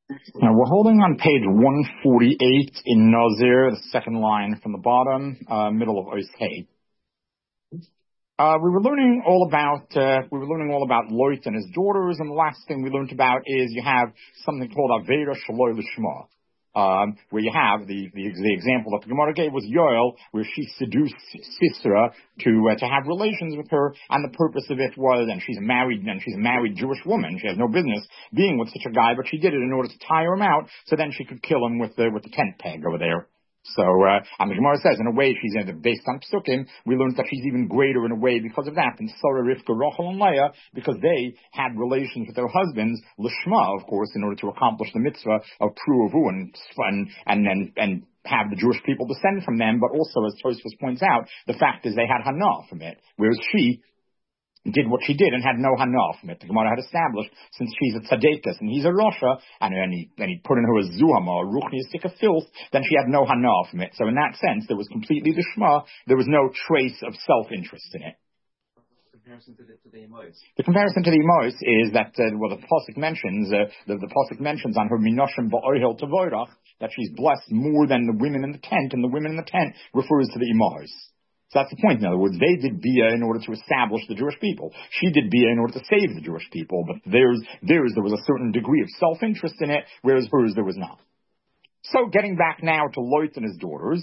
Now we're holding on page 148 in Nazir, the second line from the bottom, middle of Ois Hay. We were learning all about Lot and his daughters, and the last thing we learned about is you have something called Avera Shaloi Lishma. Where you have the example that the Gemara gave was Yoel, where she seduced Sisera to have relations with her, and the purpose of it was, and she's a married Jewish woman, she has no business being with such a guy, but she did it in order to tire him out, so then she could kill him with the tent peg over there. So, and the Gemara says, in a way, based on Psukim, we learned that she's even greater in a way because of that than Sarah, Rivka, Rachel, and Leah, because they had relations with their husbands, Lishma, of course, in order to accomplish the mitzvah of Pruavu and have the Jewish people descend from them, but also, as Tosfos points out, the fact is they had Hana from it, whereas she did what she did and had no hana from it. The Gemara had established, since she's a tzaddikus and he's a rasha, and he put in her a zuhama, a ruchni, a stick of filth, then she had no hana from it. So in that sense, there was completely the shema, there was no trace of self-interest in it. The comparison to the Emos. The comparison to the Emos is that, the Pasuk mentions, the Pasuk mentions on her minoshim ba'ohel tavoirach, that she's blessed more than the women in the tent, and the women in the tent refers to the Emos. So that's the point. In other words, they did Bia in order to establish the Jewish people. She did Bia in order to save the Jewish people, but there was a certain degree of self-interest in it, whereas hers there was not. So getting back now to Lot and his daughters,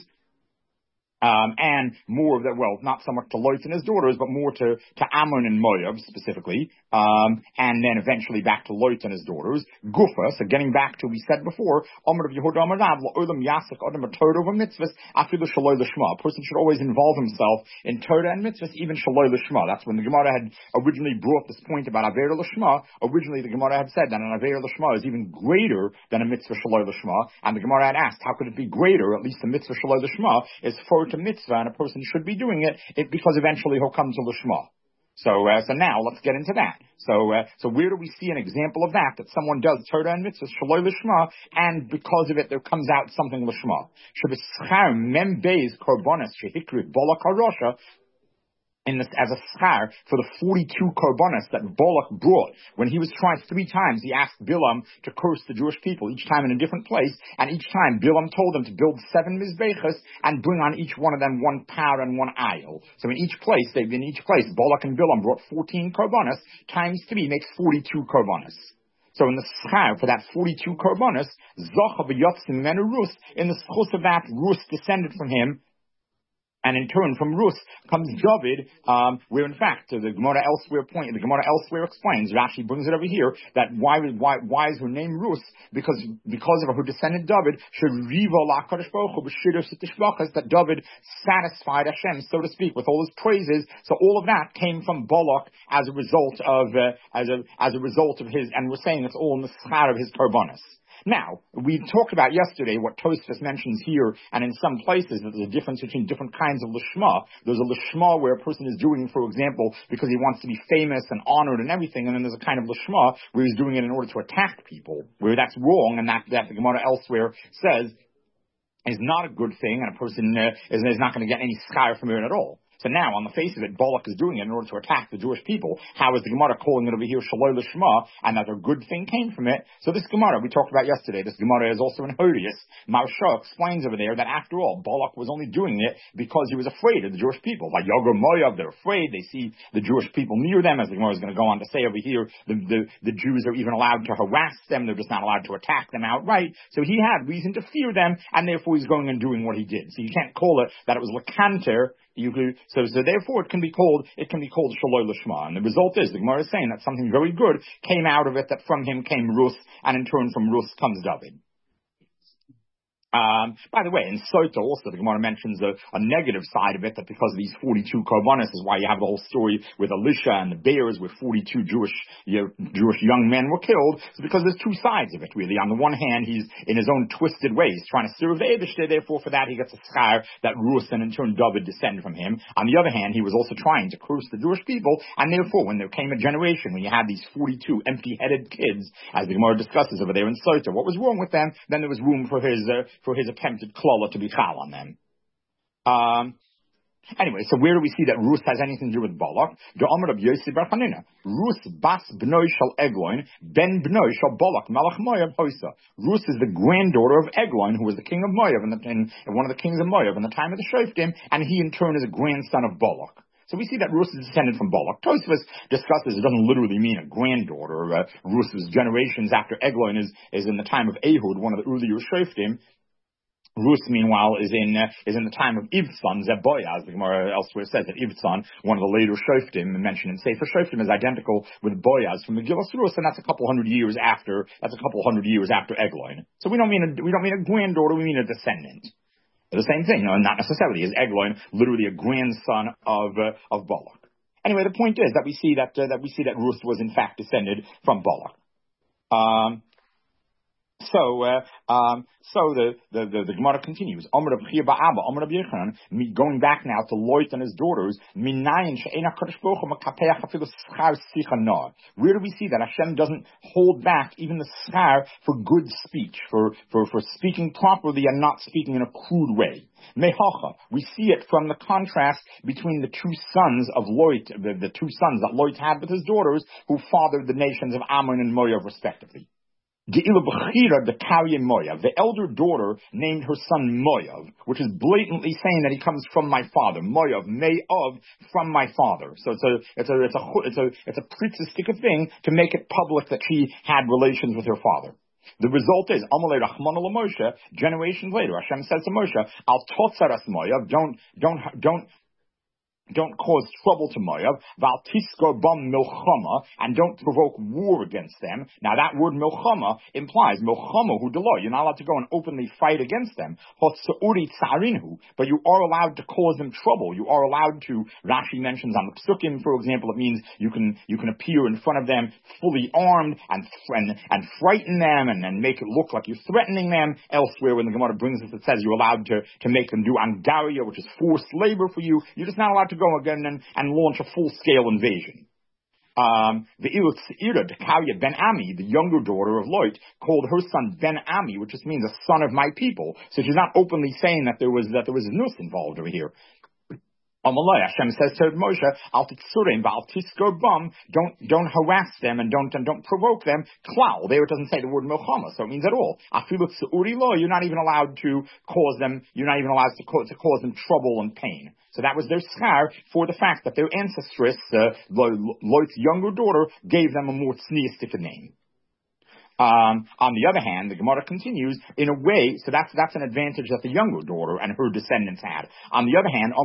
and more of that, well, not so much to Lot and his daughters, but more to Ammon and Moab specifically, and then eventually back to Lot and his daughters. Gufa, so getting back to, we said before, Amar of Yehuda Amar Rav, La'olam Yasik Adam Torah of mitzvahs, Afilu Shaloi Lishma. A person should always involve himself in Torah and mitzvahs, even Shaloi Lishma. That's when the Gemara had originally brought this point about Avera Lishma. Originally the Gemara had said that an Avera Lishma is even greater than a mitzvah Shaloi Lishma, and the Gemara had asked, how could it be greater? At least the mitzvah Shaloi Lishma is for to mitzvah, and a person should be doing it because eventually he'll come to Lishma. So now let's get into that. So where do we see an example of that someone does Torah and mitzvahs Shaloi Lishma, and because of it there comes out something Lishma? Shabbos Mem Beis Korbanos Shehikrit Balak HaRasha, as a schar for the 42 korbanos that Balak brought. When he was tried 3 times, he asked Bilam to curse the Jewish people, each time in a different place, and each time Bilam told them to build 7 mizbechas and bring on each one of them 1 par and 1 ayil. So in each place, Balak and Bilam brought 14 korbanos, times 3 makes 42 korbanos. So in the schar for that 42 korbanos, Zocha v'yotzim menu Rus, in the schus of that, Rus descended from him, and in turn, from Rus comes David, where in fact the Gemara elsewhere explains. Rashi brings it over here that why is her name Rus? Because of her descendant David, that David satisfied Hashem, so to speak, with all his praises. So all of that came from Balak as a result of his, and we're saying it's all in the schar of his korbanos. Now, we talked about yesterday what Tosfos mentions here, and in some places that there's a difference between different kinds of lishma. There's a lishma where a person is doing, for example, because he wants to be famous and honored and everything, and then there's a kind of lishma where he's doing it in order to attack people, where that's wrong, and that the Gemara elsewhere says is not a good thing, and a person is not going to get any schar from it at all. So now, on the face of it, Balak is doing it in order to attack the Jewish people. How is the Gemara calling it over here Shaloi Lishma, and that a good thing came from it? So this Gemara, we talked about yesterday, this Gemara is also in Hodius. Marsha explains over there that after all, Balak was only doing it because he was afraid of the Jewish people. Like Yogar Moav, they're afraid, they see the Jewish people near them, as the Gemara is going to go on to say over here, the Jews are even allowed to harass them, they're just not allowed to attack them outright. So he had reason to fear them, and therefore he's going and doing what he did. So you can't call it that it was Lekanter. So therefore it can be called Shaloi Lishma. And the result is, the Gemara is saying that something very good came out of it, that from him came Rus, and in turn from Rus comes David. By the way, in Sota also, the Gemara mentions a negative side of it, that because of these 42 korbanos is why you have the whole story with Elisha and the bears, where 42 Jewish young men were killed. It's because there's 2 sides of it, really. On the one hand, he's in his own twisted ways trying to serve the Eibishter, therefore for that he gets a schar that Rus and in turn David descend from him. On the other hand, he was also trying to curse the Jewish people, and therefore when there came a generation when you had these 42 empty-headed kids, as the Gemara discusses over there in Sota, what was wrong with them? Then there was room for his attempted klala to be chal on them. Anyway, so where do we see that Rus has anything to do with Balak? The Amr of Yosef Bar Chanina. Rus bas bnoi shal Eglon, ben bnoi shal Balak, Malach Moav Hosa. Rus is the granddaughter of Eglon, who was the king of Moav, and one of the kings of Moav in the time of the Shoftim, and he in turn is a grandson of Balak. So we see that Rus is descended from Balak. Tosfos discusses it doesn't literally mean a granddaughter. Rus's generations after Eglon is in the time of Ehud, one of the earlier Shoftim. Rus, meanwhile, is in the time of Ivtson, Zeboyaz. The Gemara elsewhere says that Ivtson, one of the later Shoftim mentioned in Sefer Shoftim, is identical with Boyaz from Megillas Rus, and that's a couple hundred years after Eglon. So we don't mean a granddaughter, we mean a descendant. The same thing, not necessarily. Is Eglon literally a grandson of Balak? Anyway, the point is that we see that Rus was in fact descended from Balak. So the Gemara continues. Going back now to Lot and his daughters. Where do we see that Hashem doesn't hold back even the schar for good speech, for speaking properly and not speaking in a crude way? Mehacha, we see it from the contrast between the two sons of Lot, the two sons that Lot had with his daughters, who fathered the nations of Ammon and Moav respectively. The elder daughter named her son Moav, which is blatantly saying that he comes from my father. Moav, Me'av, from my father. So it's a pritzistic thing to make it public that she had relations with her father. The result is, Amalei Rachmana LaMoshe, generations later, Hashem says to Moshe, Al totzaras Moav, don't cause trouble to Moav, Val tiskor bam milchama, and don't provoke war against them. Now that word milchama implies milchama hu delo. You're not allowed to go and openly fight against them. Hotsauri tsarinhu, but you are allowed to cause them trouble. You are allowed to. Rashi mentions on the Psukim, for example, it means you can appear in front of them fully armed and frighten them and make it look like you're threatening them. Elsewhere, when the Gemara brings us, it says you're allowed to make them do angaria, which is forced labor for you. You're just not allowed to go again and launch a full-scale invasion. The Ilutzeira, Dekaria Ben Ami, the younger daughter of Lot, called her son Ben Ami, which just means a son of my people. So she's not openly saying that there was a nus involved over here. Amalai, Hashem says to Moshe, Al titzurim v'al tiskor bam, don't harass them and don't provoke them. Klal, there it doesn't say the word milchama, so it means at all. Afilu tzu'uri lo, you're not even allowed to cause them trouble and pain. So that was their schar for the fact that their ancestress, Lot's younger daughter, gave them a more tzniistic name. On the other hand, the Gemara continues in a way, so that's an advantage that the younger daughter and her descendants had. On the other hand, a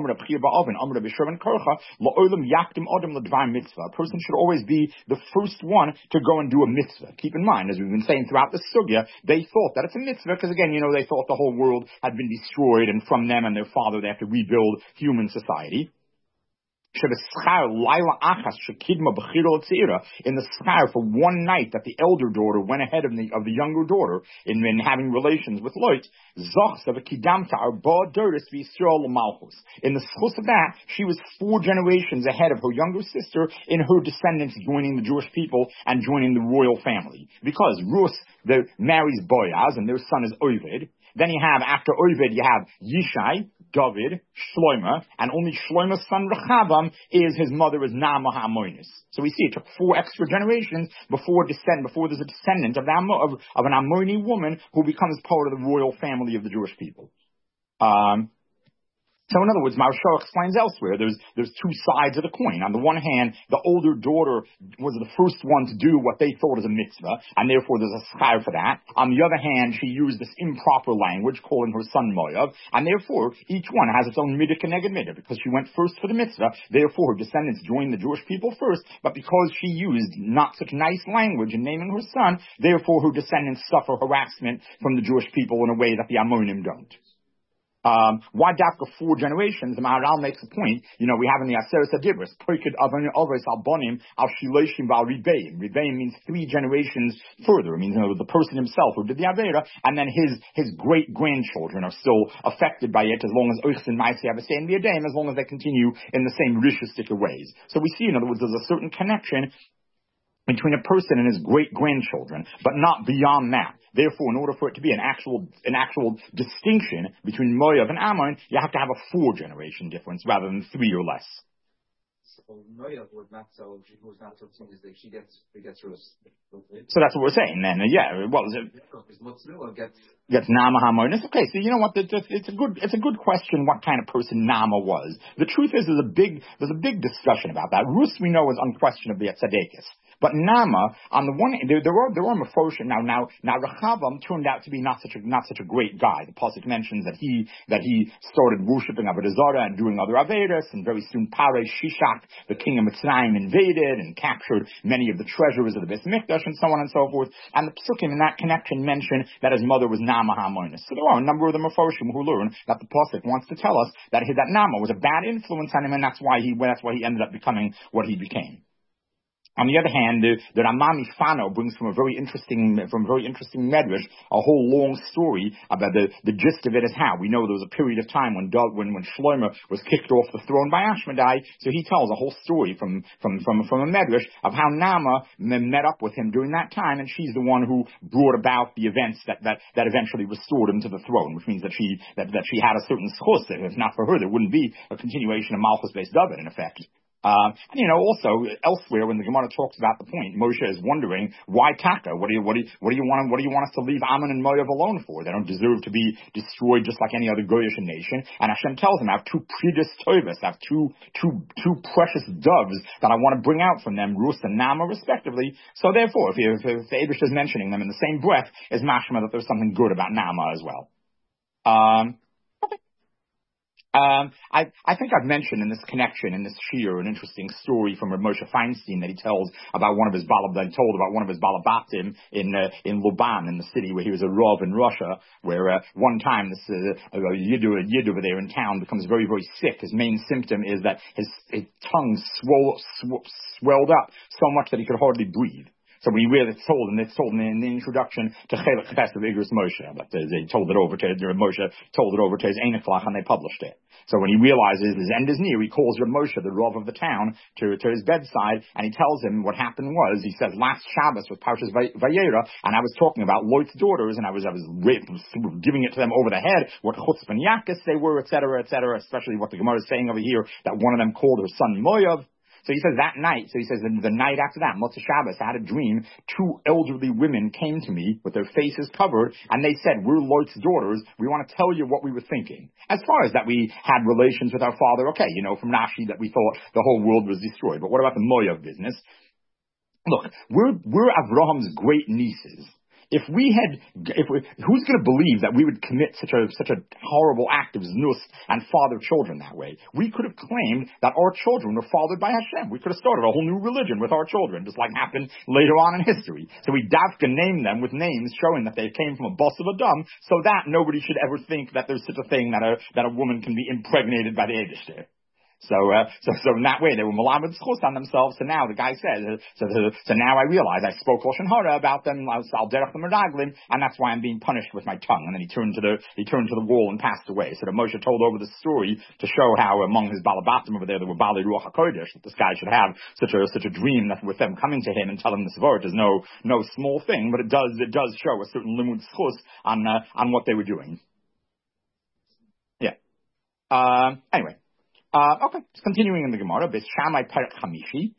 person should always be the first one to go and do a mitzvah. Keep in mind, as we've been saying throughout the sugya, they thought that it's a mitzvah because again, they thought the whole world had been destroyed and from them and their father they have to rebuild human society. In the schar for one night that the elder daughter went ahead of the younger daughter in having relations with Lot, in the schus of that, she was 4 generations ahead of her younger sister in her descendants joining the Jewish people and joining the royal family. Because Rus marries Boaz and their son is Oved. Then you have, after Oved, you have Yishai, David, Shloimeh, and only Shloimeh's son Rechavam his mother is Naamah HaAmmonis. So we see it took 4 extra generations before there's a descendant of an Ammoni woman who becomes part of the royal family of the Jewish people. So in other words, Maharsha explains elsewhere, there's 2 sides of the coin. On the one hand, the older daughter was the first one to do what they thought was a mitzvah, and therefore there's a schar for that. On the other hand, she used this improper language, calling her son Moav, and therefore each one has its own midah keneged midah, because she went first for the mitzvah, therefore her descendants joined the Jewish people first, but because she used not such nice language in naming her son, therefore her descendants suffer harassment from the Jewish people in a way that the Ammonim don't. Why after 4 generations? The Maharal makes a point. We have in the Aseret HaDibros, Poiked Avos Albonim Al Shiloshim Val Ribeim. Ribeim means 3 generations further. It means the person himself who did the Avera, and then his great grandchildren are still affected by it as long as Oich and Maisi have a say in the Adem, as long as they continue in the same rishustic ways. So we see, in other words, there's a certain connection between a person and his great-grandchildren, but not beyond that. Therefore, in order for it to be an actual distinction between Moav and Ammon, you have to have a 4-generation difference rather than 3 or less. So Moav would not, so she was not so soon as she gets Rus. So that's what we're saying then. Gets Nama Hamonis. Okay, so you know what? It's a good question what kind of person Nama was. The truth is there's a big discussion about that. Rus we know is unquestionably a tzadekis. But Nama, on the one hand, there were Mephoshim. Now Rechavam turned out to be not such a great guy. The pasuk mentions that he started worshiping Avodah Zarah and doing other Avedas, and very soon Parei Shishak, the king of Mitzrayim, invaded and captured many of the treasures of the Beit Mikdash and so on and so forth. And the psukim in that connection mention that his mother was Nama Hamonis. So there are a number of the Mephoshim who learn that the pasuk wants to tell us that Nama was a bad influence on him, and that's why he ended up becoming what he became. On the other hand, the Rambam Ifano brings from a very interesting medrash a whole long story about the gist of it is how we know there was a period of time when Shlomo was kicked off the throne by Ashmedai. So he tells a whole story from a medrash of how Nama met up with him during that time, and she's the one who brought about the events that eventually restored him to the throne, which means that she had a certain schus. If not for her, there wouldn't be a continuation of Malchus based David in effect. And also elsewhere when the Gemara talks about the point, Moshe is wondering why Taka? What do you want us to leave Ammon and Moav alone for? They don't deserve to be destroyed just like any other Goyish nation. And Hashem tells him, I have 2 predis tovas, I have two precious doves that I want to bring out from them, Rus and Nama respectively. So therefore, if Abish is mentioning them in the same breath, is mashma that there's something good about Nama as well. I think I've mentioned in this connection, in this shir, an interesting story from Moshe Feinstein that he tells about one of his balabatim in Luban, in the city where he was a Rav in Russia, where one time this Yid over there in town becomes very, very sick. His main symptom is that his tongue swelled up so much that he could hardly breathe. So we really told in the introduction to Chelek Ches of Igros Moshe, but they told it over to Moshe, told it over to his Einachlach, and they published it. So when he realizes his end is near, he calls Reb Moshe, the Rav of the town, to his bedside, and he tells him what happened was, he says, last Shabbos was Parshas Vayera, and I was talking about Lot's daughters, and I was giving it to them over the head, what chutzpah and yakis they were, etc., especially what the Gemara is saying over here, that one of them called her son Moav. So he says the night after that, Motzei Shabbos, I had a dream. 2 elderly women came to me with their faces covered, and they said, we're Lot's daughters. We want to tell you what we were thinking. As far as that we had relations with our father, okay, from Rashi that we thought the whole world was destroyed. But what about the Moav business? Look, we're Avraham's great nieces. Who's going to believe that we would commit such a horrible act of znus and father children that way? We could have claimed that our children were fathered by Hashem. We could have started a whole new religion with our children, just like happened later on in history. So we davka name them with names showing that they came from a bus of a dam, so that nobody should ever think that there's such a thing that a woman can be impregnated by the Eibishter. So in that way, they were malamed schus on themselves. So now the guy says, so now I realize I spoke lashon hara about them. I'll derech the meraglim, and that's why I'm being punished with my tongue. And then he turned to the wall and passed away. So the Moshe told over the story to show how among his balabatim over there were balei ruach hakodesh, that this guy should have such a dream that with them coming to him and telling this word is no small thing, but it does show a certain limud schus on what they were doing. Yeah. Anyway. Okay, continuing in the Gemara, Beis Shammai Perek Chamishi.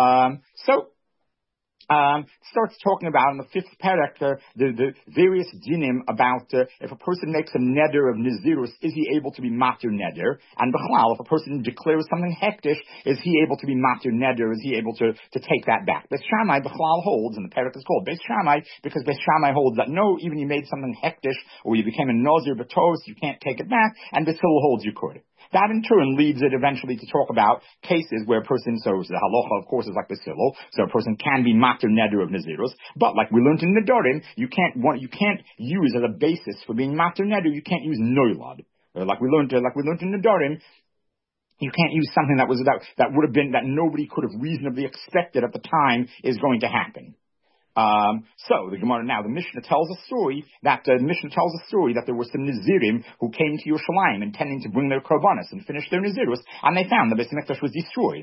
Starts talking about in the 5th perek the various dinim about if a person makes a neder of nizirus, is he able to be matir neder? And b'chlal, if a person declares something hektish, is he able to be matir neder? Is he able to take that back? Beis Shammai b'chlal holds, and the perek is called Beis Shammai because Beis Shammai holds that no, even you made something hektish or you became a nazir b'tos, you can't take it back, and Beis Hillel holds you could. That in turn leads it eventually to talk about cases where a person, so the halacha of course is like Beis Hillel, so a person can be matir neder of nazirus, but like we learned in Nedarim, you can't use as a basis for being matir neder, you can't use noilad. Like we learned in Nedarim, you can't use something that would have been that nobody could have reasonably expected at the time is going to happen. So the Gemara now, the Mishnah tells a story that there were some Nazirim who came to Yerushalayim intending to bring their korbanos and finish their Nazirus, and they found the Beis Mikdash was destroyed.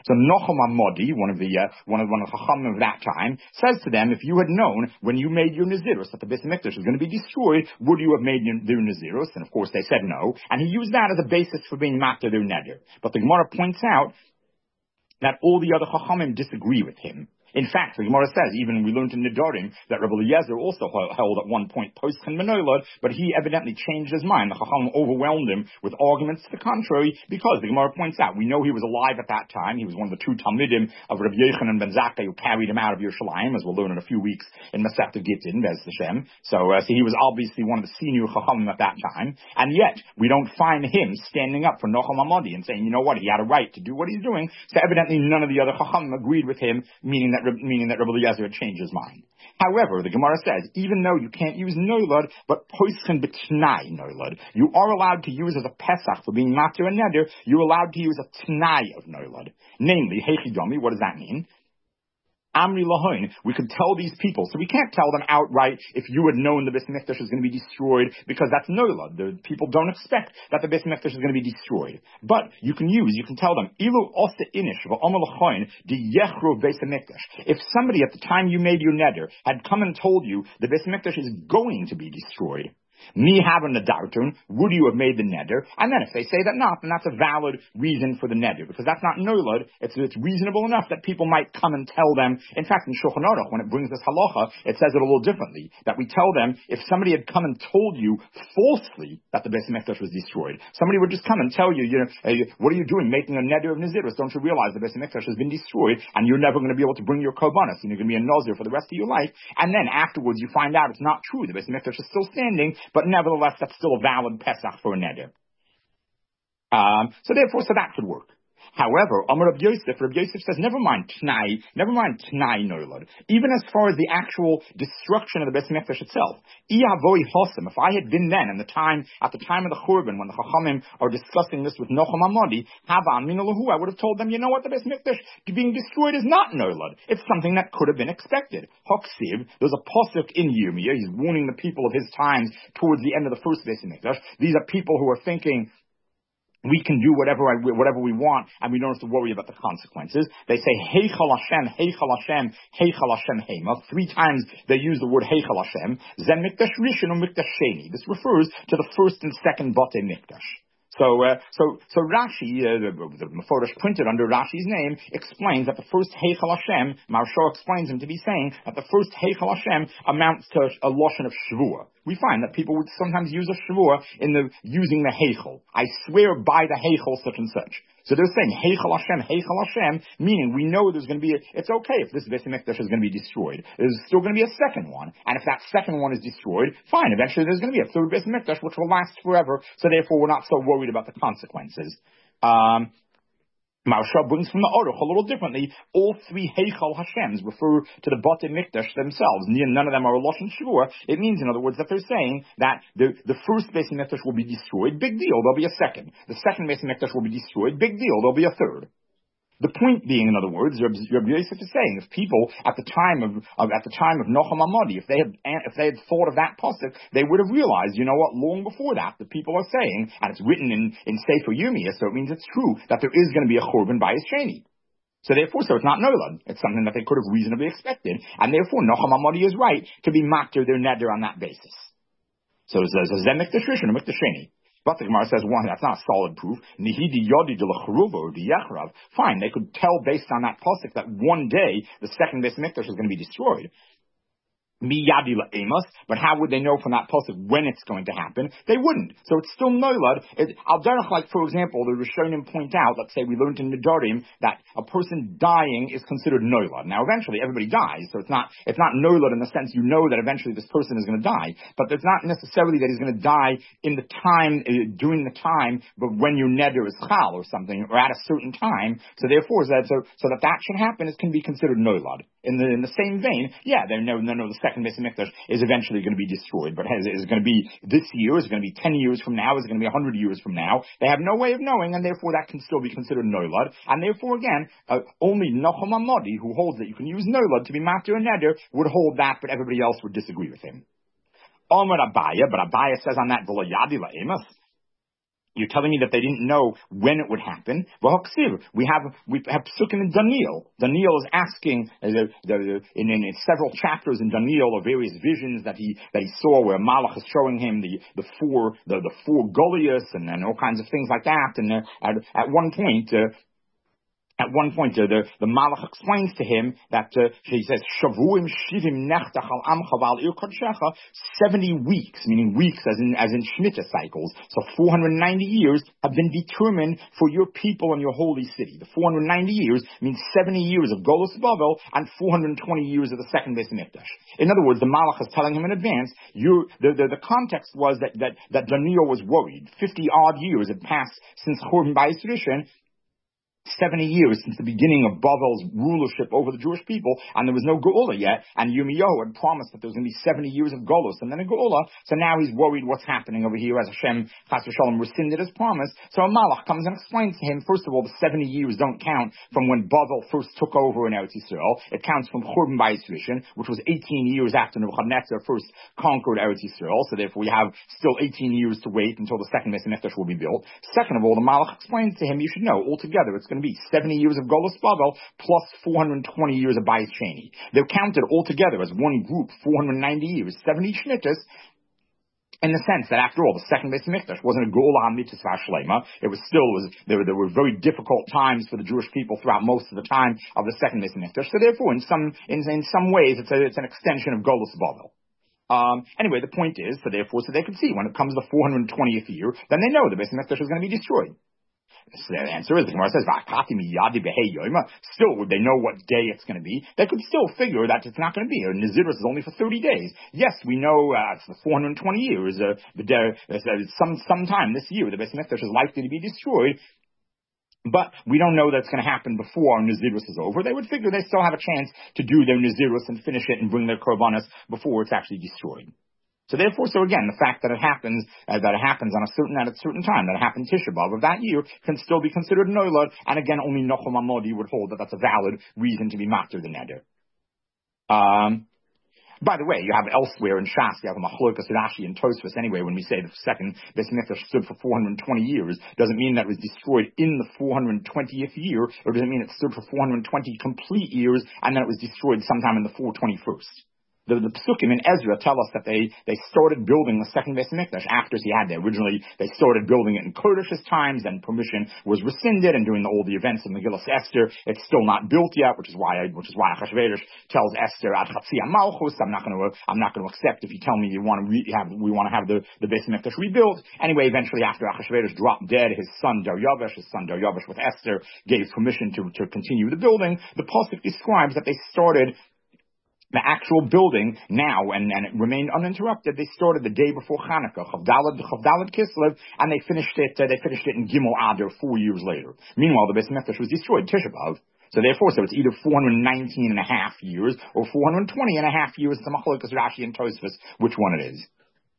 So Nochum Amodi, one of the Chachamim of that time, says to them, if you had known when you made your Nazirus that the Beis Hamikdash was going to be destroyed, would you have made their Nazirus? And of course they said no. And he used that as a basis for being matter their neder. But the Gemara points out that all the other Chachamim disagree with him. In fact, the Gemara says, even we learned in Nedarim, that Rabbi Eliezer also held at one point post-Chen Menoilad, but he evidently changed his mind. The Chacham overwhelmed him with arguments to the contrary, because the Gemara points out, we know he was alive at that time. He was one of the two Talmidim of Rabbi Yochanan ben Zakkai who carried him out of Yerushalayim, as we'll learn in a few weeks in Masechta Gittin, Bez Hashem. So he was obviously one of the senior Chachamim at that time, and yet we don't find him standing up for Nochum Amodi and saying, you know what, he had a right to do what he's doing. So evidently none of the other Chachamim agreed with him, meaning that Rabbi Eliezer had changed his mind. However, the Gemara says, even though you can't use noilad, but poisken b'tnai noilad, you are allowed to use as a pesach for being matir and neder, you're allowed to use a tnai of noilad. Namely, heichidomi, what does that mean? Amri lahoin, we could tell these people, so we can't tell them outright if you had known the Beis Hamikdash is going to be destroyed, because that's noilad. The people don't expect that the Beis Hamikdash is going to be destroyed. But you can tell them, ilu osta inish v'omer lahoin di yechru Beis Hamikdash. If somebody at the time you made your neder had come and told you the Beis Hamikdash is going to be destroyed, me having the dartun, would you have made the neder? And then if they say that not, then that's a valid reason for the neder, because that's not noilad. It's reasonable enough that people might come and tell them. In fact, in Shulchan Aruch, when it brings this halacha, it says it a little differently. That we tell them, if somebody had come and told you falsely that the Beis Hamikdash was destroyed, somebody would just come and tell you, hey, what are you doing making a neder of Nazirus? Don't you realize the Beis Hamikdash has been destroyed and you're never going to be able to bring your korbanos and you're going to be a nazir for the rest of your life? And then afterwards you find out it's not true. The Beis Hamikdash is still standing, but nevertheless, that's still a valid Pesach for a neder. So that could work. However, Amar Rabbi Yosef says, never mind Tnai Noilad. Even as far as the actual destruction of the Beis Hamikdash itself. If I had been then, at the time of the Churban, when the Chachamim are discussing this with Nochum Amodi, I would have told them, you know what, the Beis Hamikdash being destroyed is not Noilad. It's something that could have been expected. Hoksiv, there's a pasuk in Yirmiyah, he's warning the people of his times towards the end of the first Beis Hamikdash. These are people who are thinking, we can do whatever we want, and we don't have to worry about the consequences. They say, Heichal Hashem, Heichal Hashem, Heichal Hashem Hema. 3 times they use the word Heichal Hashem. Zen Mikdash Rishon or Mikdash Sheni. This refers to the first and second Batei Mikdash. So Rashi, the Mephorash printed under Rashi's name, explains that the first Heichal Hashem, Maharsha explains him to be saying that the first Heichal Hashem amounts to a lashon of Shavua. We find that people would sometimes use a Shavua using the Heichal. I swear by the Heichal such and such. So they're saying Heichal Hashem, meaning we know there's going to be it's okay if this Beis Hamikdash is going to be destroyed. There's still going to be a second one, and if that second one is destroyed, fine, eventually there's going to be a third Beis Hamikdash which will last forever, so therefore we're not so worried about the consequences. Maharsha brings from the Aruch a little differently. All 3 Heichal Hashems refer to the Batei Mikdash themselves. None of them are a Lashon Shavua. It means, in other words, that they're saying that the first Beis Hamikdash will be destroyed, big deal, there'll be a second. The second Beis Hamikdash will be destroyed, big deal, there'll be a third. The point being, in other words, Rabbi Yosef is saying, if people at the time of Nochum Amodi, if they had thought of that pasuk, they would have realized, you know what, long before that, the people are saying, and it's written in Sefer Yirmiyah, so it means it's true that there is going to be a Churban by his Sheni. So therefore, it's not Noilad. It's something that they could have reasonably expected, and therefore Nochum Amodi is right to be makter their neder on that basis. So it's a Mikdash Rishon or Mikdash Sheni. But the Gemara says, one, that's not a solid proof. Nihidi yodi de l'charuva or de yachrav. Fine, they could tell based on that pasuk that one day the second Beis Hamikdash is going to be destroyed. Miyadi la'emas, but how would they know from that pasuk when it's going to happen? They wouldn't. So it's still noilad. Al derech, like for example, the Rishonim point out, let's say we learned in Nedarim that a person dying is considered noilad. Now eventually everybody dies, so it's not noilad in the sense you know that eventually this person is going to die, but it's not necessarily that he's going to die in the time, during the time, but when your neder is chal or something, or at a certain time. So therefore, that should happen, it can be considered noilad. In the same vein, yeah, they know the second Beis Hamikdash is eventually going to be destroyed, but is it going to be this year? Is it going to be 10 years from now? Is it going to be 100 years from now? They have no way of knowing, and therefore that can still be considered noilad. And therefore, again, only Nochum Amodi, who holds that you can use noilad to be matir and neder, would hold that, but everybody else would disagree with him. Amar Abaya, but Abaya says on that, V'lo yadi la'emas. You're telling me that they didn't know when it would happen. We have psukim in Daniel. Daniel is asking in several chapters in Daniel of various visions that he saw, where Malach is showing him the four Goliaths and all kinds of things like that. And at one point. The Malach explains to him that he says, Shavuim Shivim Nechtach al Amcha Val Ir Kodshecha, 70 weeks, meaning weeks as in Shemitah cycles. So 490 years have been determined for your people and your holy city. The 490 years means 70 years of Golus Bavel and 420 years of the second Beis Hamikdash. In other words, the Malach is telling him in advance, the context was that Daniel was worried. 50 odd years had passed since Churban Bayis Rishon, 70 years since the beginning of Bavel's rulership over the Jewish people, and there was no Geula yet, and Yirmiyahu had promised that there was going to be 70 years of Golus and then a Geula, so now he's worried what's happening over here as Hashem, Chas v'Shalom, rescinded his promise. So a Malach comes and explains to him, first of all, the 70 years don't count from when Bavel first took over in Eretz Yisrael. It counts from Churban Bayis Rishon, which was 18 years after Nebuchadnezzar first conquered Eretz Yisrael, so therefore we have still 18 years to wait until the second Beis Hamikdash will be built. Second of all, the Malach explains to him, you should know, altogether it's going to be 70 years of Golus Bavel plus 420 years of Bayis Sheni. They're counted all together as one group, 490 years, 70 Shmittas, in the sense that after all, the second Beis Hamikdash wasn't a Geula HaMitzvah Shlema. There were very difficult times for the Jewish people throughout most of the time of the second Beis Hamikdash. So therefore, in some ways, it's an extension of Golus Bavel. Anyway, the point is, so they can see when it comes to the 420th year, then they know the Beis Hamikdash is going to be destroyed. So the answer is, the Gemara says, still, would they know what day it's going to be? They could still figure that it's not going to be. Nazirus is only for 30 days. Yes, we know it's the 420 years. Sometime this year, the Beis Hamikdash is likely to be destroyed. But we don't know that it's going to happen before Nazirus is over. They would figure they still have a chance to do their Nazirus and finish it and bring their Korbanos before it's actually destroyed. So again, the fact that it happens at a certain time, that it happened Tisha B'Av of that year, can still be considered noilad, and again, only Nochum Amodi would hold that that's a valid reason to be matter the neder. By the way, you have elsewhere in Shas, you have Machlokas Rashi and Tosfos anyway, when we say the second Beis Hamikdash stood for 420 years, doesn't mean that it was destroyed in the 420th year, or doesn't mean it stood for 420 complete years, and then it was destroyed sometime in the 421st. The Psukim in Ezra tell us that they started building the second Beis Hamikdash after he had there. Originally, they started building it in Kodesh's times, then permission was rescinded, and during all the events of Megillas Esther, it's still not built yet, which is why Achashverosh tells Esther, Ad Chatzia Malchus, I'm not going to accept if you tell me we want to have the Beis Hamikdash rebuilt. Anyway, eventually, after Achashverosh dropped dead, his son Daryavesh with Esther gave permission to continue the building. The Pasuk describes that they started the actual building now, and it remained uninterrupted. They started the day before Hanukkah, Chavdalad Kislev, and they finished it in Gimel Adar 4 years later. Meanwhile, the Beis Hamikdash was destroyed, Tisha B'Av. So it's either 419 and a half years or 420 and a half years. It's a Machlokas Rashi and Tosfos, which one it is.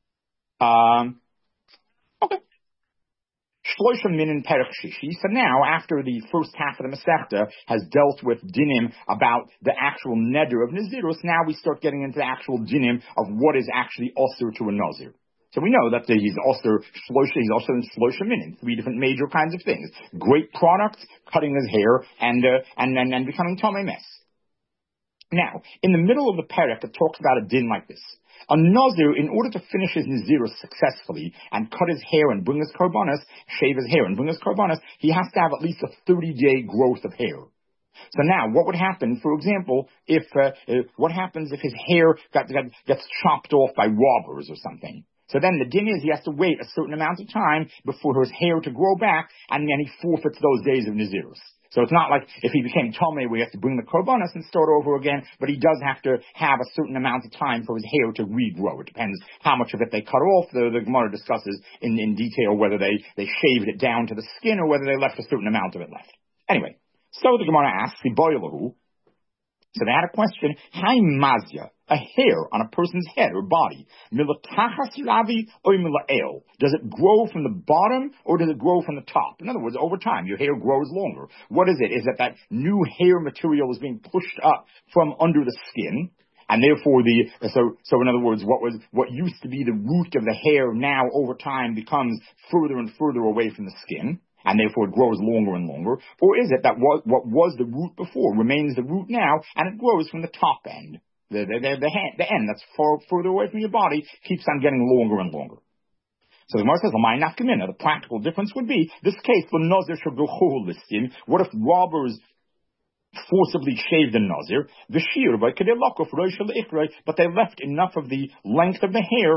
Okay. So now, after the first half of the Masechta has dealt with dinim about the actual neder of Nazirus, now we start getting into the actual dinim of what is actually osir to a Nazir. So we know that he's also in Shloisha Minim, 3 different major kinds of things. Great products, cutting his hair, and becoming Tomei Mes. Now, in the middle of the parak, it talks about a din like this. A Nazir, in order to finish his Nazirus successfully and cut his hair and bring his Korbanos, shave his hair and bring his Korbanos, he has to have at least a 30-day growth of hair. So now, what would happen, for example, what happens if his hair gets chopped off by robbers or something? So then the din is he has to wait a certain amount of time before his hair to grow back, and then he forfeits those days of Nazirus. So it's not like if he became Tomei where he has to bring the Korbanos and start over again, but he does have to have a certain amount of time for his hair to regrow. It depends how much of it they cut off. The Gemara discusses in detail whether they shaved it down to the skin or whether they left a certain amount of it left. Anyway, so the Gemara asks, so they had a question, Hai Mazya, a hair on a person's head or body, Milatachas Ravi or Milael. Does it grow from the bottom or does it grow from the top? In other words, over time, your hair grows longer. What is it? Is it that new hair material is being pushed up from under the skin? And therefore so in other words, what used to be the root of the hair now over time becomes further and further away from the skin, and therefore it grows longer and longer? Or is it that what was the root before remains the root now, and it grows from the top end? The end that's far further away from your body keeps on getting longer and longer. So the Gemara says, the practical difference would be, this case, what if robbers forcibly shaved the nazir, but they left enough of the length of the hair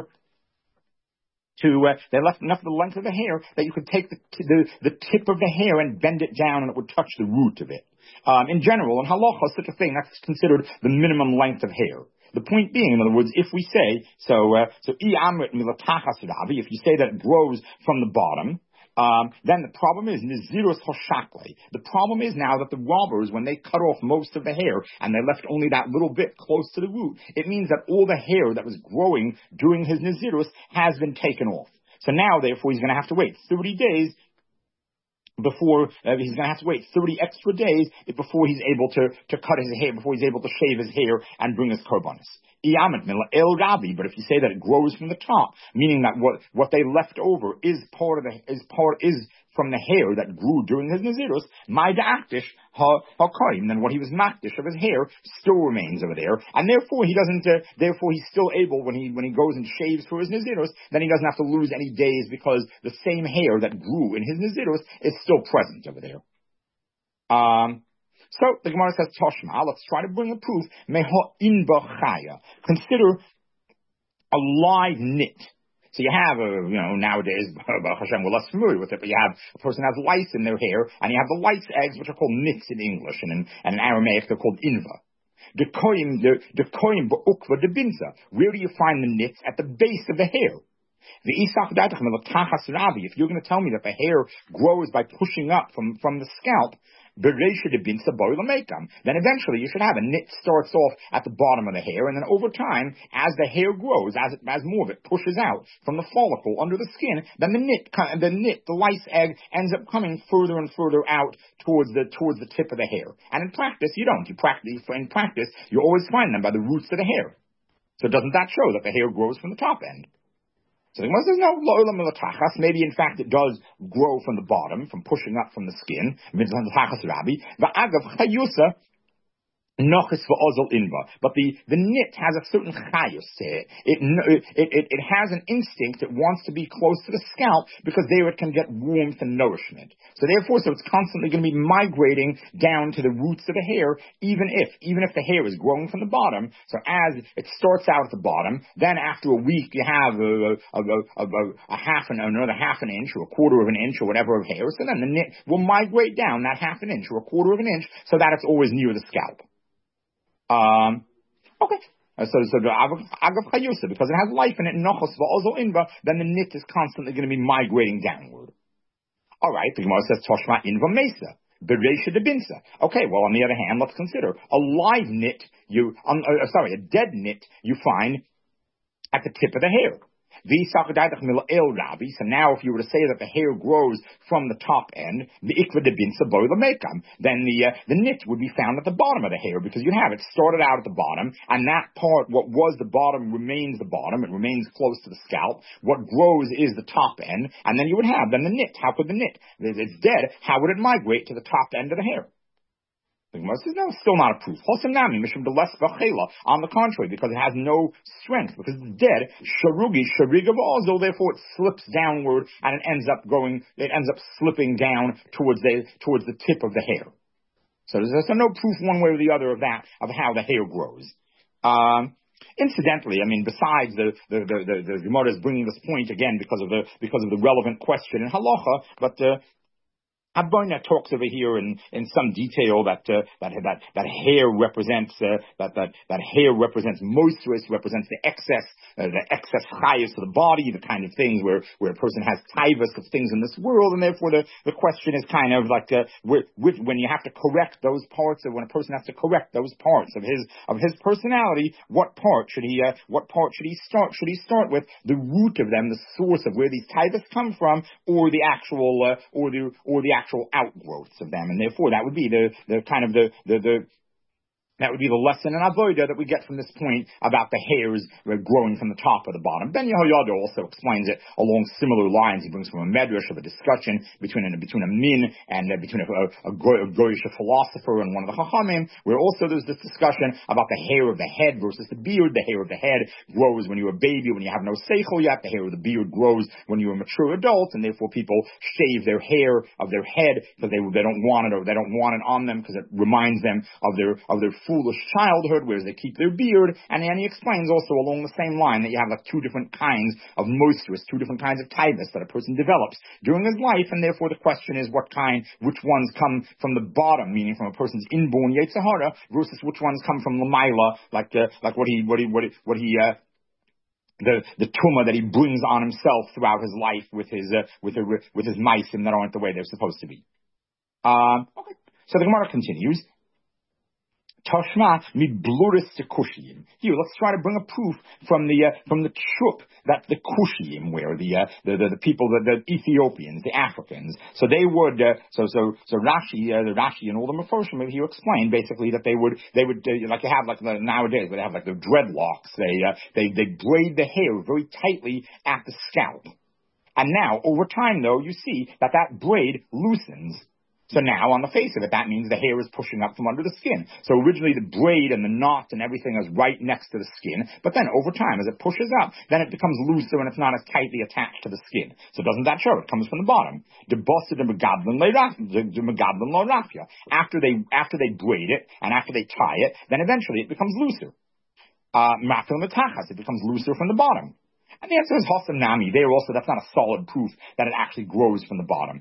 that you could take the tip of the hair and bend it down and it would touch the root of it. In general, in halacha, such a thing, that's considered the minimum length of hair. The point being, in other words, if we say, if you say that it grows from the bottom, then the problem is Nazirus Hoshakle. The problem is now that the robbers, when they cut off most of the hair and they left only that little bit close to the root, it means that all the hair that was growing during his Nazirus has been taken off. So now, therefore, he's going to have to wait 30 days before he's going to have to wait 30 extra days before he's able to cut his hair, before he's able to shave his hair and bring his korbanos. But if you say that it grows from the top, meaning that what they left over is from the hair that grew during his nazirus, my da'aktish ha'kaim, then what he was makdish of his hair still remains over there, and therefore he doesn't. Therefore he's still able when he goes and shaves for his nazirus, then he doesn't have to lose any days because the same hair that grew in his nazirus is still present over there. So the Gemara says, Toshma, let's try to bring a proof. Consider a live knit. So you have, nowadays, Baruch Hashem, we're less familiar with it, but you have a person has lice in their hair, and you have the lice eggs, which are called nits in English, and in Aramaic they're called inva. Where do you find the nits? At the base of the hair. If you're going to tell me that the hair grows by pushing up from the scalp, then eventually you should have a knit starts off at the bottom of the hair, and then over time, as the hair grows, as more of it pushes out from the follicle under the skin, then the lice egg ends up coming further and further out towards the tip of the hair. And in practice, you don't. In practice, you always find them by the roots of the hair. So doesn't that show that the hair grows from the top end? So the Gemara says, no, maybe in fact it does grow from the bottom, from pushing up from the skin. But the knit has a certain chayus to it. It has an instinct. It wants to be close to the scalp because there it can get warmth and nourishment. So it's constantly going to be migrating down to the roots of the hair, even if the hair is growing from the bottom. So as it starts out at the bottom, then after a week you have another half an inch or a quarter of an inch or whatever of hair. So then the knit will migrate down that half an inch or a quarter of an inch so that it's always near the scalp. Okay. So the agav chayusa, because it has life in it, nochos va'ozo inva, then the knit is constantly going to be migrating downward. All right. The Gemara says toshma inva mesa bereisha de binsa. Okay. Well, on the other hand, let's consider a live knit. A dead knit you find at the tip of the hair. So now if you were to say that the hair grows from the top end, then the knit would be found at the bottom of the hair, because you have it started out at the bottom, and that part, what was the bottom, remains the bottom. It remains close to the scalp. What grows is the top end, and then you would have the knit. How could the knit? It's dead. How would it migrate to the top end of the hair? The Gemara says, no, still not a proof. On the contrary, because it has no strength, because it's dead, therefore it slips downward and it ends up slipping down towards the tip of the hair. So there's no proof one way or the other of how the hair grows. Incidentally, besides the Gemara is bringing this point again because of the relevant question in halacha, but Abboina talks over here in some detail that hair represents moisture, represents the excess chayus of the body, the kind of things where a person has taivas of things in this world, and therefore the question is kind of like when you have to correct those parts, or when a person has to correct those parts of his personality, what part should he start? Should he start with the root of them, the source of where these taivas come from, or the actual outgrowths of them? And therefore that would be the kind of the That would be the lesson in Avodah that we get from this point about the hairs growing from the top or the bottom. Ben Yehoyada also explains it along similar lines. He brings from a medrash of a discussion between a min and between a Goyish philosopher and one of the Chachamim, where also there's this discussion about the hair of the head versus the beard. The hair of the head grows when you're a baby, when you have no seichel yet. The hair of the beard grows when you're a mature adult, and therefore people shave their hair of their head because they don't want it, or they don't want it on them because it reminds them of their foolish childhood, whereas they keep their beard. And he explains also along the same line that you have like two different kinds of moistures, two different kinds of tivus that a person develops during his life, and therefore the question is which ones come from the bottom, meaning from a person's inborn Yetzer Hara, versus which ones come from Lamaila, like the tumah that he brings on himself throughout his life with his maisim that aren't the way they're supposed to be. Okay. So the Gemara continues. Tashma mi bluris to Kushiyim. Here, let's try to bring a proof from the chup that the Kushiyim, where the people, the Ethiopians, the Africans. So they would, so Rashi, the Rashi and all the Meforshim here explain basically that they would like you have like nowadays, they have like the dreadlocks. They braid the hair very tightly at the scalp. And now, over time though, you see that braid loosens. So now, on the face of it, that means the hair is pushing up from under the skin. So originally the braid and the knot and everything is right next to the skin, but then over time, as it pushes up, then it becomes looser and it's not as tightly attached to the skin. So doesn't that show? It comes from the bottom. After they braid it, and after they tie it, then eventually it becomes looser. It becomes looser from the bottom. And the answer is Hossam Nami. There also, that's not a solid proof that it actually grows from the bottom.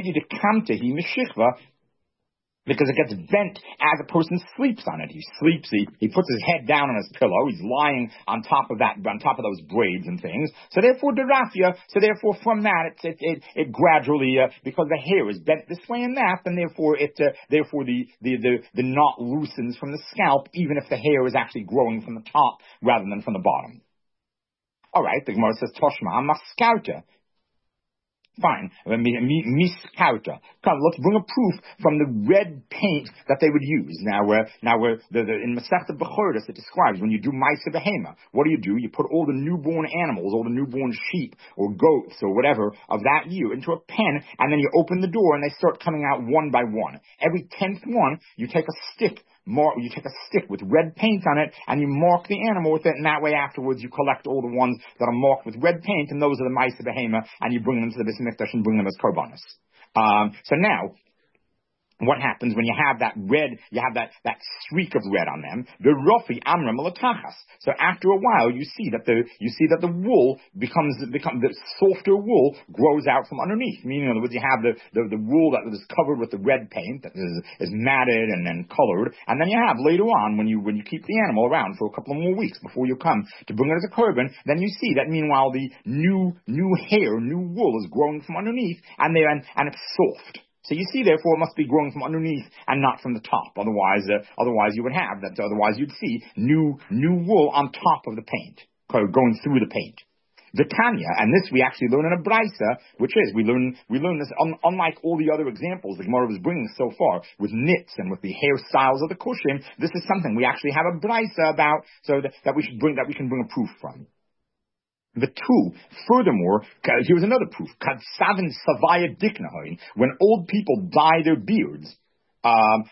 Because it gets bent as a person sleeps on it. He sleeps, he puts his head down on his pillow, he's lying on top of those braids and things. So therefore, from that, it gradually, because the hair is bent this way and that, then therefore the knot loosens from the scalp, even if the hair is actually growing from the top rather than from the bottom. All right, the Gemara says, Toshma, maskauta. Fine. Miskauta. Come, let's bring a proof from the red paint that they would use. Now in Masechta Bechoros it describes when you do Ma'aseh Behema, what do? You put all the newborn animals, all the newborn sheep or goats or whatever of that year into a pen, and then you open the door and they start coming out one by one. Every 10th one, you take a stick with red paint on it, and you mark the animal with it, and that way afterwards you collect all the ones that are marked with red paint, and those are the Ma'aseh Behema, and you bring them to the Beis Mikdash and bring them as korbanos. So now, what happens when you have that red, you have that streak of red on them? The rofi amra malatachas. So after a while, you see that the wool becomes the softer wool grows out from underneath. Meaning, in other words, you have the wool that was covered with the red paint that is matted and then colored, and then you have later on when you keep the animal around for a couple of more weeks before you come to bring it as a korban, then you see that meanwhile the new hair, new wool is growing from underneath, and it's soft. So you see, therefore, it must be growing from underneath and not from the top. Otherwise you would have that. Otherwise, you'd see new wool on top of the paint, going through the paint. The Tanya, and this we actually learn in a Braisa, which is we learn this unlike all the other examples the Gemara was bringing so far with knits and with the hairstyles of the Kushim. This is something we actually have a Braisa about, so that we can bring a proof from. The two, furthermore, here's another proof. When old people dye their beards, then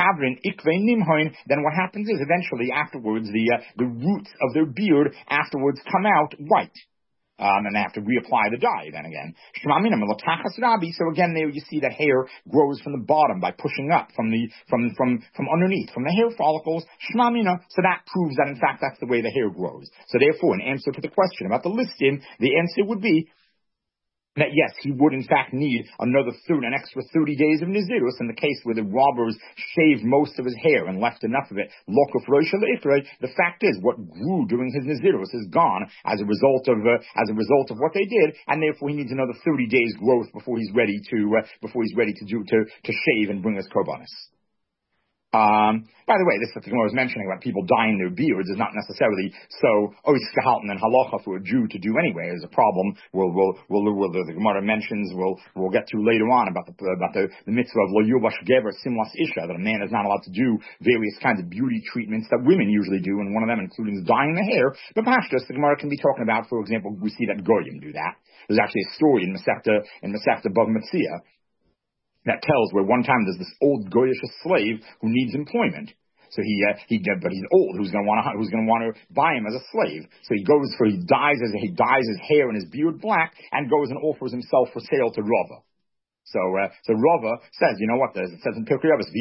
what happens is eventually afterwards the roots of their beard afterwards come out white. And they have to reapply the dye then again. So again, there you see that hair grows from the bottom by pushing up from underneath, from the hair follicles. So that proves that in fact that's the way the hair grows. So therefore, in answer to the question about the listing, the answer would be that yes, he would in fact need an extra 30 days of Nazirus in the case where the robbers shaved most of his hair and left enough of it. The fact is, what grew during his Nazirus is gone as a result of what they did, and therefore he needs another 30 days growth before he's ready to shave and bring his korbanos. By the way, this that the Gemara was mentioning about people dyeing their beards is not necessarily so oisgehalten and halacha for a Jew to do anyway. There's a problem. The Gemara mentions we'll get to later on about the mitzvah of lo yubash gever simlas isha, that a man is not allowed to do various kinds of beauty treatments that women usually do, and one of them including dyeing the hair. But pashtus, the Gemara can be talking about, for example, we see that goyim do that. There's actually a story in Masechta Bava Metzia that tells where one time there's this old goyish slave who needs employment. So but he's old. Who's going to want to buy him as a slave? So he dyes his hair and his beard black and goes and offers himself for sale to Rava. So Rava says, you know what? It says in Pirkei Avos,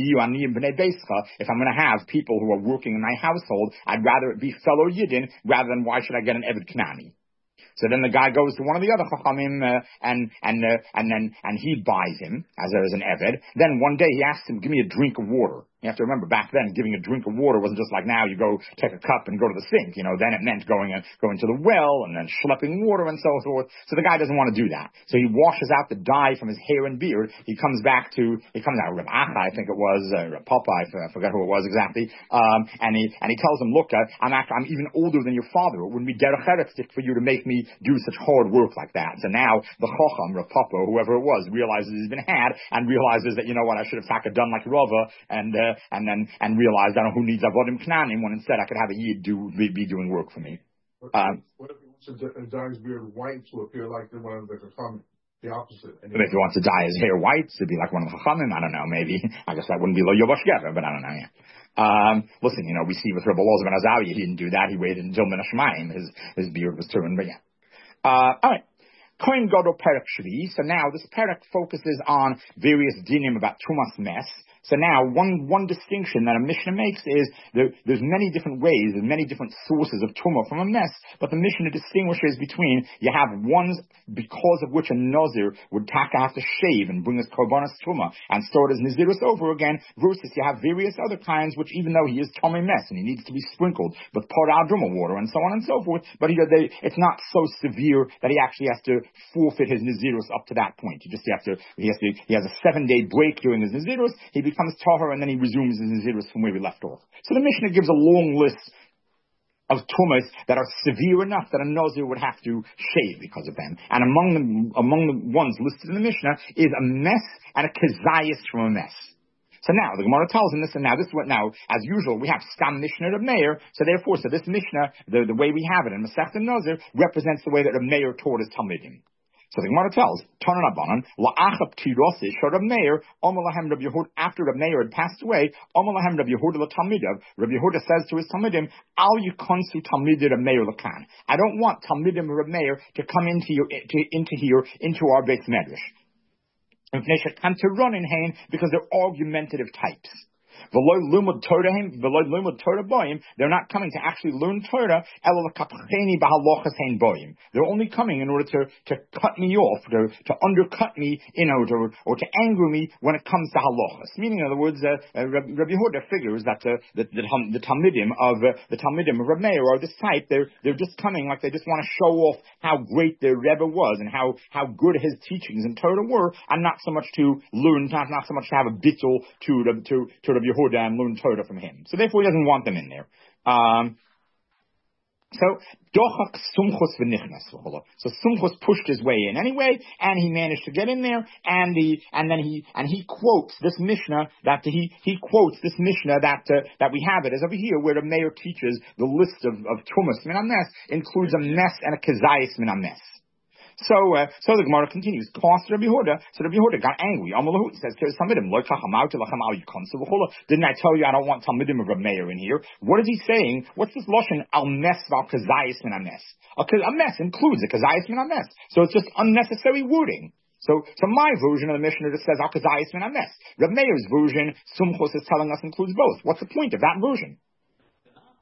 if I'm going to have people who are working in my household, I'd rather it be fellow Yidden rather than why should I get an Eved Knani? So then the guy goes to one of the other chachamim and he buys him as an eved. Then one day he asks him, "Give me a drink of water." You have to remember back then, giving a drink of water wasn't just like now. You go take a cup and go to the sink. Then it meant going to the well and then schlepping water and so forth. So the guy doesn't want to do that. So he washes out the dye from his hair and beard. He comes out Rav Acha, I think it was Rav Papa, I forgot who it was exactly. And he tells him, "Look, I'm even older than your father. It wouldn't be derech eretz for you to make me do such hard work like that." So now the chacham, Rav Papa, whoever it was, realizes he's been had and realizes that, you know what, I should have done like Rava and realized, I don't know who needs avodim knanim when instead I could have a yid be doing work for me. What if he wants to dye his beard white to appear like one of the chachamim? The opposite. If he wants to dye his hair white to be like one of the chachamim, I don't know, maybe. I guess that wouldn't be lo yovash gever, but I don't know, yeah. Listen, we see with Rebbe Elazar ben Azariah, he didn't do that. He waited until Min HaShamayim, his beard was turned, but yeah. Alright. Kohen Gadol Perek Shvi. So now this Perek focuses on various dinim about Tumas Mes. So now one distinction that a Mishnah makes is there's many different ways, there's many different sources of Tumah from a mess, but the Mishnah distinguishes between, you have ones because of which a Nazir would have to shave and bring his Korbanos Tumah and start his Nazirus over again, versus you have various other kinds which even though he is Tomei Mess and he needs to be sprinkled with Parah Druma water and so on and so forth, but it's not so severe that he actually has to forfeit his Nazirus up to that point. He has a 7-day break during his Nazirus, he becomes tahor, and then he resumes his nazirus from where we left off. So the Mishnah gives a long list of tumas that are severe enough that a nazir would have to shave because of them. And among the ones listed in the Mishnah is a mess and a kezayis from a mess. So now the Gemara tells him this, and now as usual we have Stam Mishnah of Meir. So therefore, this Mishnah, the way we have it in Masechta Nazir, represents the way that a Meir taught his Talmidim. So the Gemara tells, Tanan Abanan, La'achab Tirose, Shor Rab Meir, Omalahem Rab Yehud, after Rab Meir had passed away, Omalahem Rab Yehud L'Talmidav, Rab Yehuda says to his Talmidim, Al Yukonsu Talmidim Rab Meir L'kan. I don't want Talmidim Rab Meir to come into our Beis Medrash. To run in Hain, because they're argumentative types. They're not coming to actually learn Torah. They're only coming in order to cut me off, to undercut me, or to anger me when it comes to halachas. Meaning, in other words, Rabbi Yehuda figures that the Talmidim of Reb Meir are this type. They're just coming like they just want to show off how great their Rebbe was and how good his teachings in Torah were, and not so much to learn, not so much to have a bittul to Rabbi Yehuda and learn Torah from him. So therefore he doesn't want them in there. So Sumchus pushed his way in anyway, and he managed to get in there, and then he quotes this Mishnah that that we have it as over here, where the Meir teaches the list of Tumas Min HaMes includes a mess and a Kezayis Min HaMes. So the Gemara continues. So Rabbi Yehuda got angry. He says to his Talmidim, didn't I tell you I don't want Talmidim of Reb Meir in here? What is he saying? What's this lashon al mes val kazayis min hames? A mess includes a kazayis min hames. So it's just unnecessary wording. So my version of the Mishnah just says al kazayis min hames. Reb Meir's version, Sumchos, is telling us includes both. What's the point of that version?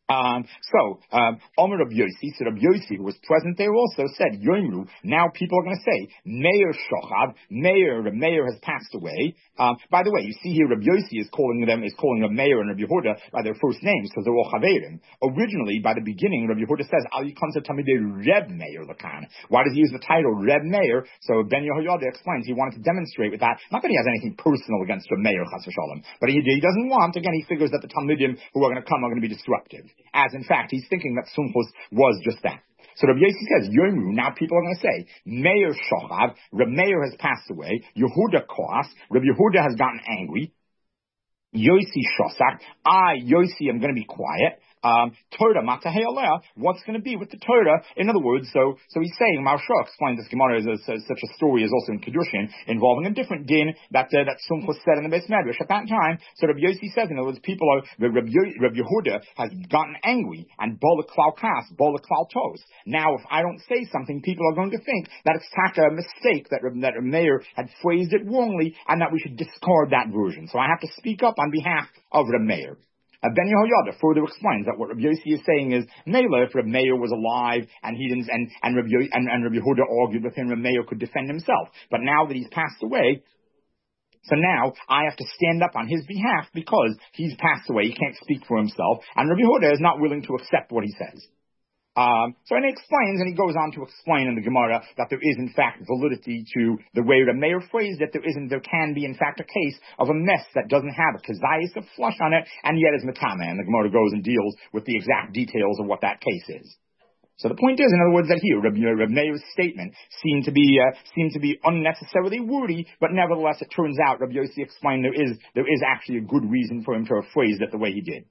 Omer Rabbi Yossi, so Rabbi Yossi, who was present there also, said, Yomru, now people are going to say, Meir Shochav, Meir has passed away. By the way, you see here, Rabbi Yossi is calling them Meir and Rabbi Yehuda by their first names, because they're all Chaverim. Originally, by the beginning, Rabbi Yehuda says, Al Yikonsa Tamidei Reb Meir Lakan. Why does he use the title Reb Meir? So Ben Yehoyada explains he wanted to demonstrate with that, not that he has anything personal against Reb Meir, Chas v'shalom, but he doesn't want, again, he figures that the Talmudim who are going to come are going to be disruptive. As in fact, he's thinking that Sumchus was just that. So Rabbi Yossi says, Yomu, now people are going to say, Meir Shochav, Reb Meir has passed away, Yehuda Koas, Rabbi Yehuda has gotten angry, Yossi Shosak, Yossi, I'm going to be quiet. Torah Matahei, what's going to be with the Torah? In other words, so he's saying, Maharsha explains this Gemara as such a story is also in Kedushin, involving a different din that Sumchus said in the Beis Medrash at that time. So Rabbi Yossi says, in other words, Rabbi Yehuda has gotten angry, and Bola Klau Kas, Bola Klau Tos. Now, if I don't say something, people are going to think that it's a mistake, that Meir had phrased it wrongly, and that we should discard that version. So I have to speak up on behalf of Reb Meir. Ben Yehoyada further explains that what Rabbi Yossi is saying is, Mela, if Reb Meir was alive and he didn't, and Rabbi Yehuda argued with him, Reb Meir could defend himself. But now that he's passed away, so now I have to stand up on his behalf because he's passed away. He can't speak for himself, and Rabbi Yehuda is not willing to accept what he says. And he explains, and he goes on to explain in the Gemara that there is in fact validity to the way the Meir phrased it. There can be in fact a case of a mess that doesn't have a kazayis of flush on it, and yet is metame. And the Gemara goes and deals with the exact details of what that case is. So the point is, in other words, that here Reb Meir's statement seemed to be unnecessarily wordy, but nevertheless, it turns out Rabbi Yossi explained there is actually a good reason for him to have phrased it the way he did.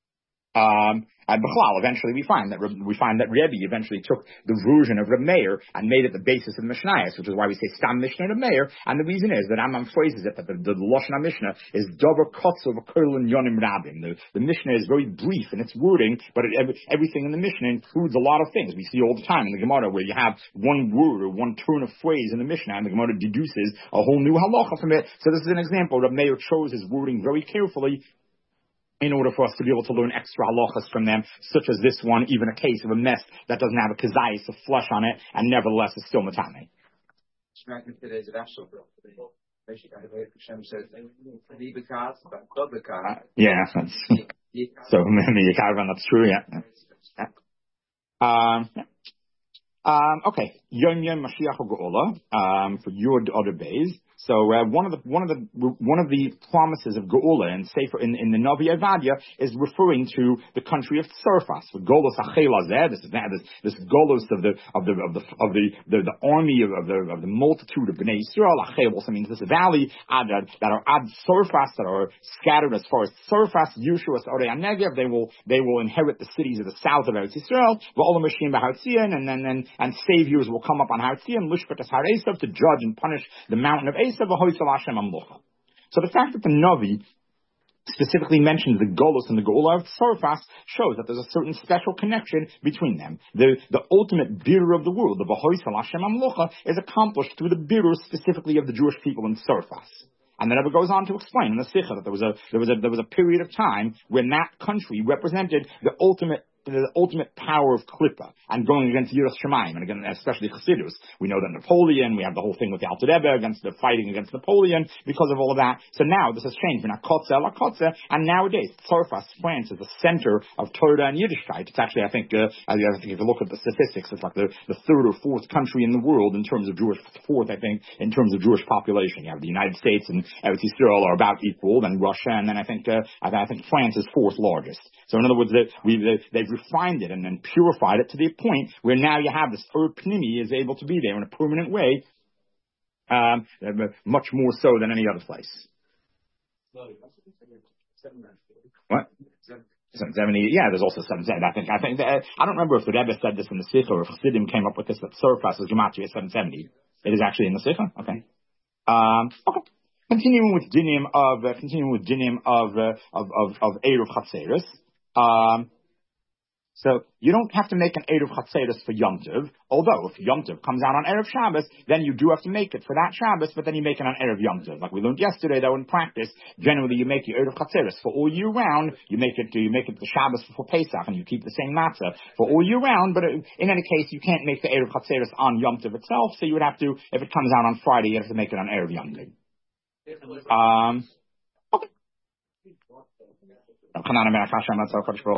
And Bechlal, eventually we find that Rebbe eventually took the version of Reb Meir and made it the basis of Mishnayos, which is why we say Stam Mishnah Reb Meir. And the reason is that Rambam phrases it that the Lashon Mishnah is Dover Kotzel V'Kolin Yonim Rabim. The Mishnah is very brief in its wording, but everything in the Mishnah includes a lot of things. We see all the time in the Gemara where you have one word or one turn of phrase in the Mishnah, and the Gemara deduces a whole new halacha from it. So this is an example. Reb Meir chose his wording very carefully in order for us to be able to learn extra halachas from them, such as this one, even a case of a mess that doesn't have a kazayis of flesh on it, and nevertheless is still matame. Yeah, that's so maybe that's true. Yeah. Okay, Yom Yom Mashiach Geula for Yud Other Bays. So one of the promises of Geula in Sefer in the Navi Avadia is referring to the country of Tzarfas. For Golos Achelazeh, this Golos of the army of the multitude of Bnei Yisrael. Achel also means this valley that are ad Tzarfas, that are scattered as far as Tzarfas, Yushuas Orei Negev. They will inherit the cities of the south of Eretz Yisrael. V'olam Mashim b'Hartzion, and saviors will come up on Hartzion, Lishpat as Har Esav, to judge and punish the mountain of Esav. So the fact that the Navi specifically mentions the Golos and the Geula of Tzarfas shows that there's a certain special connection between them. The ultimate birur of the world, the V'hoisal Hashem Amlocha, is accomplished through the birur specifically of the Jewish people in Tzarfas. And then it goes on to explain in the Sikha that there was a period of time when that country represented the ultimate power of Klippa, and going against Yiras Shamayim, and again, especially Chassidus. We know that Napoleon, we have the whole thing with the Alter Rebbe against the fighting against Napoleon because of all of that. So now this has changed. And nowadays, Tzarfas, France, is the center of Torah and Yiddishkeit. It's actually, I think if you look at the statistics, it's like the third or fourth country in the world in terms of Jewish, fourth, I think, in terms of Jewish population. You have the United States and Eretz Yisrael are about equal, then Russia, and then I think France is fourth largest. So in other words, they've refined it and then purified it to the point where now you have this Pnimi is able to be there in a permanent way, much more so than any other place. What? 770, yeah, there's also 770. I think I don't remember if the Rebbe said this in the Sikha or if Chassidim came up with this, that Tzarfas is Gematria 770. It is actually in the Sikha? Okay. Okay. Continuing with dinim of Eruv Chatzeris. So you don't have to make an Erev Chatzeros for Yom Tov, although if Yom Tov comes out on Erev Shabbos, then you do have to make it for that Shabbos, but then you make it on Erev Yom Tov. Like we learned yesterday, though, in practice, generally you make your Erev Chatzeros for all year round, you make it the Shabbos before Pesach, and you keep the same matzah for all year round, but in any case, you can't make the Erev Chatzeros on Yom Tov itself, so you would have to, if it comes out on Friday, you have to make it on Erev Yom Tov. Okay.